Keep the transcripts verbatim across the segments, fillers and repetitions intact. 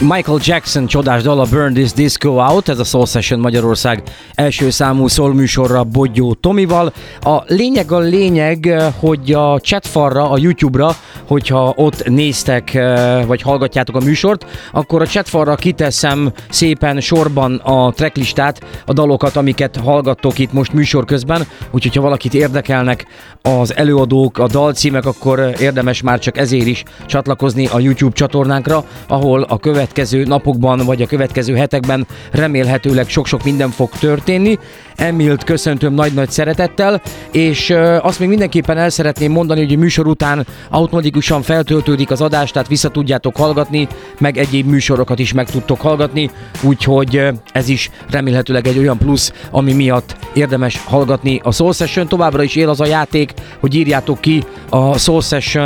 Michael Jackson csodás dala Burn This Disco Out, ez a Soul Session Magyarország első számú soul műsorra Bodgyó Tomival. A lényeg a lényeg, hogy a chatfalra, a YouTube-ra, hogyha ott néztek, vagy hallgatjátok a műsort, akkor a chatfalra kiteszem szépen sorban a tracklistát, a dalokat, amiket hallgattok itt most műsor közben, úgyhogy ha valakit érdekelnek az előadók, a dalcímek, akkor érdemes már csak ezért is csatlakozni a YouTube csatornánkra, ahol a következő napokban, vagy a következő hetekben remélhetőleg sok-sok minden fog történni. Emilt köszöntöm nagy-nagy szeretettel, és azt még mindenképpen el szeretném mondani, hogy a műsor után automatikusan feltöltődik az adás, tehát vissza tudjátok hallgatni, meg egyéb műsorokat is meg tudtok hallgatni, úgyhogy ez is remélhetőleg egy olyan plusz, ami miatt érdemes hallgatni a Soul Session. Továbbra is él az a játék, hogy írjátok ki a Soul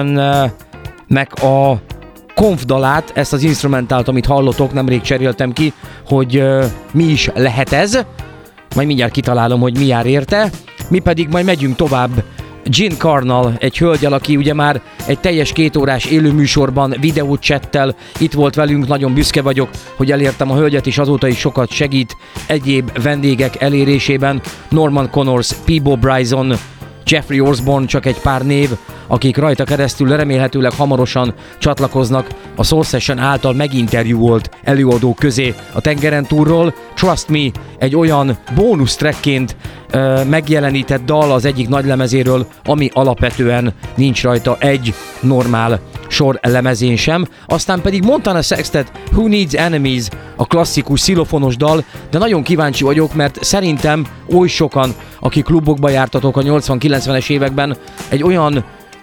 Session-nek a konf dalát, ezt az instrumentált, amit hallotok, nemrég cseréltem ki, hogy uh, mi is lehet ez. Majd mindjárt kitalálom, hogy mi jár érte. Mi pedig majd megyünk tovább Gin Carnal, egy hölgyel, aki ugye már egy teljes kétórás élőműsorban videócsettel itt volt velünk, nagyon büszke vagyok, hogy elértem a hölgyet, és azóta is sokat segít egyéb vendégek elérésében. Norman Connors, Peabo Bryson, Jeffrey Osborne, csak egy pár név, akik rajta keresztül remélhetőleg hamarosan csatlakoznak a Soul Session által meginterjúolt előadók közé a tengeren túlról. Trust Me, egy olyan bónusz trackként uh, megjelenített dal az egyik nagy lemezéről, ami alapvetően nincs rajta egy normál sor lemezén sem. Aztán pedig Montana Sextet, Who Needs Enemies, a klasszikus szilofonos dal, de nagyon kíváncsi vagyok, mert szerintem oly sokan, akik klubokba jártatok a nyolcvan-kilencvenes években, egy olyan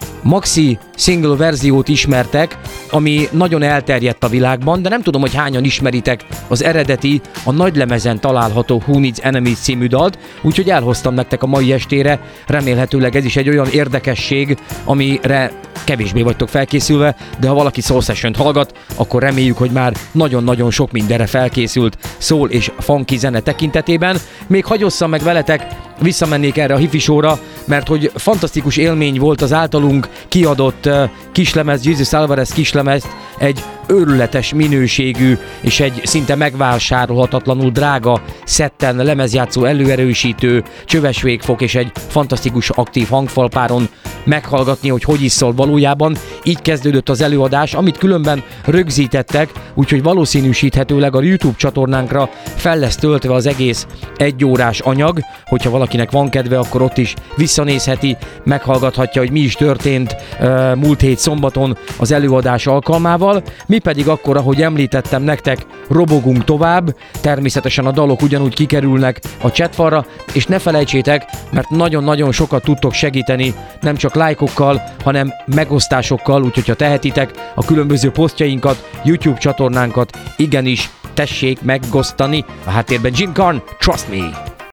maxi single verziót ismertek, ami nagyon elterjedt a világban, de nem tudom, hogy hányan ismeritek az eredeti, a nagylemezen található Who Needs Enemies című dalt, úgyhogy elhoztam nektek a mai estére, remélhetőleg ez is egy olyan érdekesség, amire kevésbé vagytok felkészülve, de ha valaki Soul Session-t hallgat, akkor reméljük, hogy már nagyon-nagyon sok mindenre felkészült soul és funky zene tekintetében. Még hagyosszam meg veletek, visszamennék erre a hifi showra, mert hogy fantasztikus élmény volt az általunk kiadott uh, kislemez, Jesus Alvarez kislemezt, egy őrületes minőségű és egy szinte megvásárolhatatlanul drága szetten, lemezjátszó előerősítő, csöves végfok és egy fantasztikus aktív hangfalpáron meghallgatni, hogy hogy is szól valójában. Így kezdődött az előadás, amit különben rögzítettek, úgyhogy valószínűsíthetőleg a YouTube csatornánkra fel lesz töltve az egész egyórás anyag, hogyha valakinek van kedve, akkor ott is visszanézheti, meghallgathatja, hogy mi is történt uh, múlt hét szombaton az előadás alkalmával. Mi pedig akkor, ahogy említettem nektek, robogunk tovább, természetesen a dalok ugyanúgy kikerülnek a chatfalra, és ne felejtsétek, mert nagyon-nagyon sokat tudtok segíteni, nem csak lájkokkal, hanem megosztásokkal, úgyhogy ha tehetitek, a különböző posztjainkat, YouTube csatornánkat igenis tessék megosztani. A háttérben Gin Carn, Trust Me!